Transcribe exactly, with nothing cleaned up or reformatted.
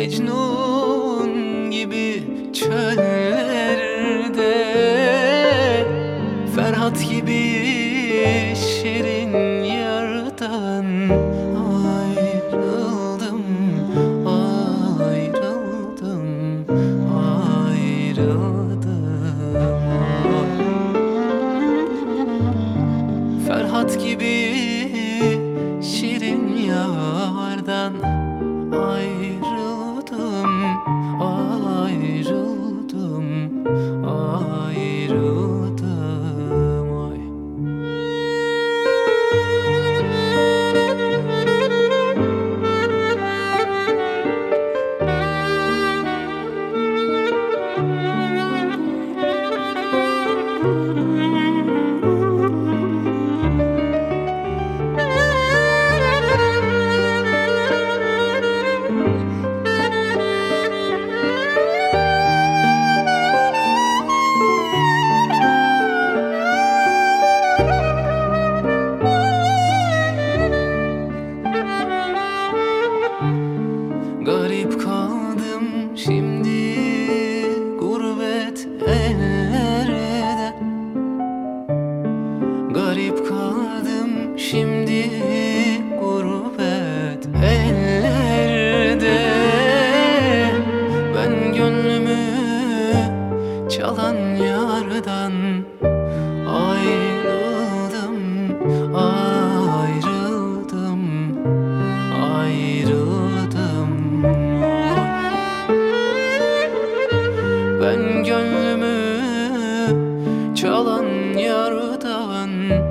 Mecnun gibi çöllerde, Ferhat gibi şirin yardan ayrıldım, ayrıldım, ayrıldım. Ferhat gibi şirin yardan ayrıldım, ayrıldım, ayrıldım. Ay. Garip kaldım şimdi gurbet ellerde, Garip kaldım şimdi gurbet ellerde. Ben gönlümü çalan yardan ayrıldım, ayrıldım, ayrıldım. Ben gönlümü çalan yardan